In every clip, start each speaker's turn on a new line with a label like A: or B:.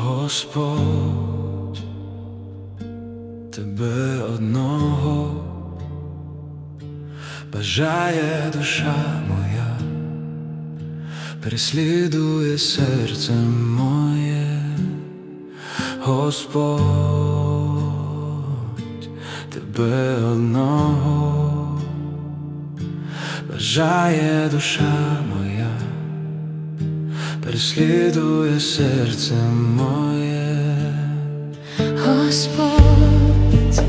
A: Господь, тебе одного бажає душа моя, переслідує серце моє. Господь, тебе одного бажає душа моя, переслідує серце моє.
B: Господь,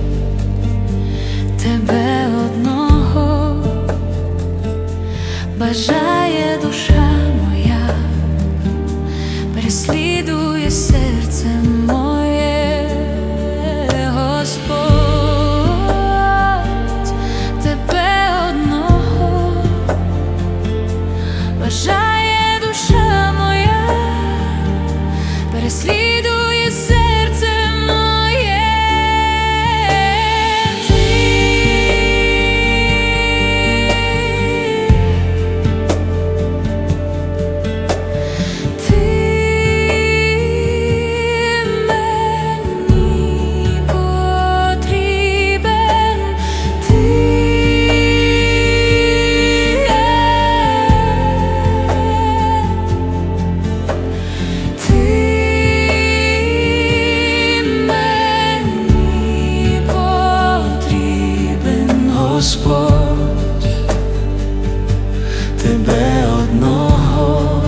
B: тебе одного бажає душа моя, переслідує серце моє. Господь, тебе одного бажає душа моя, переслідує серце моє. Ти мені потрібен,
A: Господь, тебе одного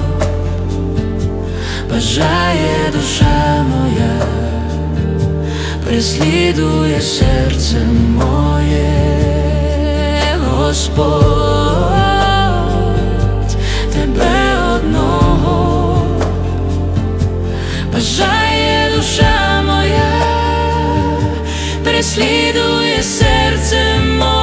A: бажає душа моя, переслідує серце моє. Господь, тебе одного бажає душа моя, переслідує серце моє.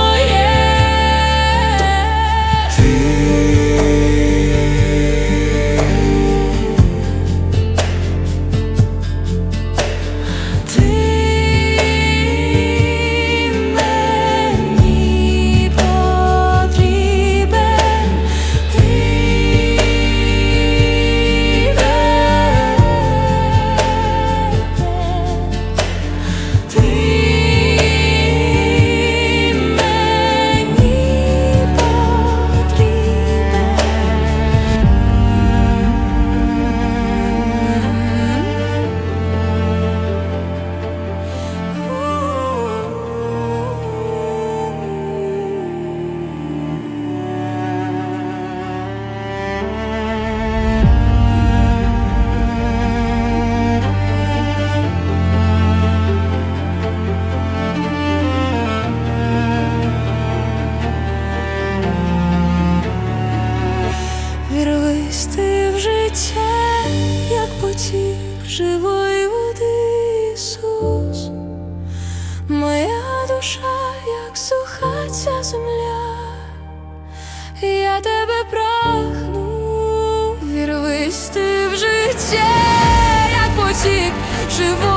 B: Вірвись ти в життя, як потік живої води, Ісус. Моя душа, як суха ця земля, я тебе прагну. Вірвись ти в життя, як потік живої